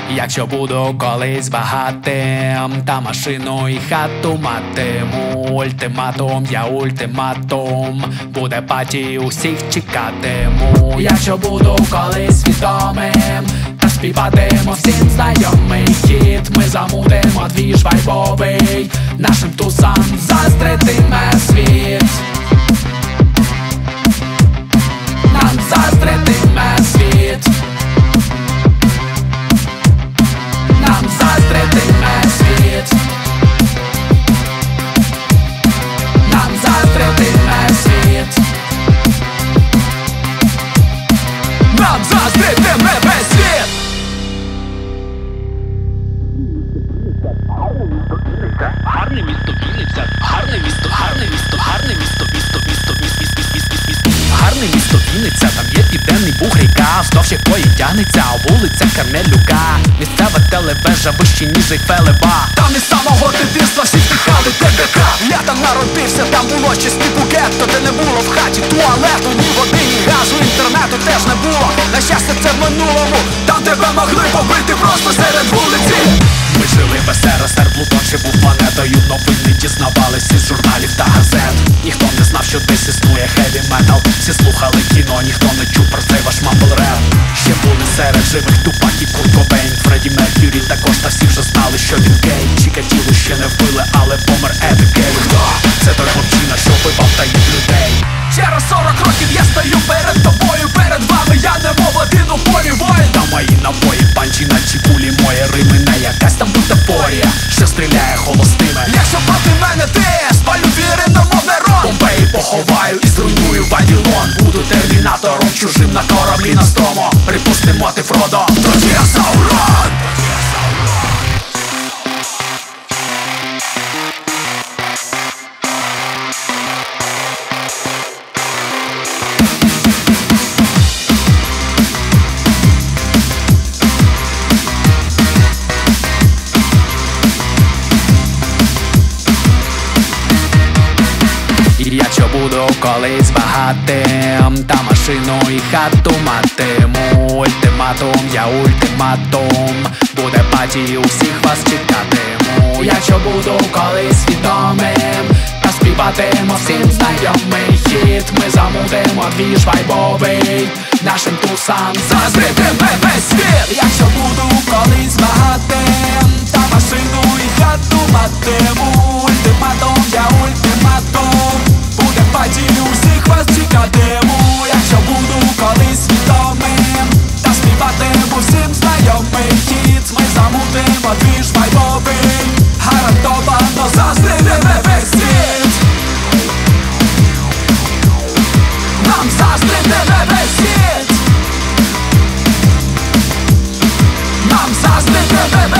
Якщо буду колись багатим, та машину і хату матиму. Ультиматум, я ультиматум, буде паті, усіх чекатиму. Якщо буду колись відомим, та співатиму всім знайомий хіт. Ми замутимо двіж вайбовий, нашим тусам заздритиме світ. Нам заздритиме світ. Нам заздритиме світ. Нам заздритиме світ. Нам заздритиме весь світ. Гарне місто Вінниця, гарне місто, гарне місто, гарне місто, гарне місто Вінниця, там є південний буг ріка, вздовж якої тягнеться вулиця Кармелюка. Місцева телевежа вище ніж Ейфелева. Там із самого дитинства всі втихали ТДК. Я там народився, там було щось типу гетто, де не було в хаті туалету, ні води, ні газу, інтернету теж не було. На щастя, це в минулому, там тебе могли побити просто серед вулиці. Ми жили в СРСР, Плутон ще був планетою. Новини дізнавались із журналів та газет. Ніхто не знав, що десь існує хеві метал. Всі слухали кіно, ніхто не чув про цей ваш мамбл реп. Ще були серед живих Тупак і Курт Кобейн, Фредді Меркюрі також, та всі вже знали, що він гей. Чікатіло ще не вбили, але помер Еди Гей. Хто? Це той хлопчина, що вбивав та їх людей. Через 40 років я стою перед тобою, перед вами я немов один у полі воїн. Та мої набої, панчі наче кулі, мої рими не якась там бутафорія, що стріляє холостими. Якщо проти мене ти, спалю віри, немов Нерон. Помпеї поховаю і зруйную Вавилон. Буду термінатором чужим на кораблі на строму. Припустимо ти, Фродо, тоді я Саурон. Якщо буду колись багатим, та машину і хату матиму. Ультиматум, я ультиматум, буде паті, усіх вас чекатиму. Якщо буду колись відомим, та співатиму всім знайомий хіт. Ми замутимо двіж вайбовий, нашим тусам заздритиме весь світ. Якщо буду колись багатим, та машину і хату матиму. Ультиматум, я ультиматум, буде паті, усіх вас чекатиму. Якщо буду колись відомим, та співатиму всім знайомий хіт. Ми замутимо двіж вайбовий, гарантовано заздритиме весь світ. Нам заздритиме весь світ. Нам заздритиме весь світ.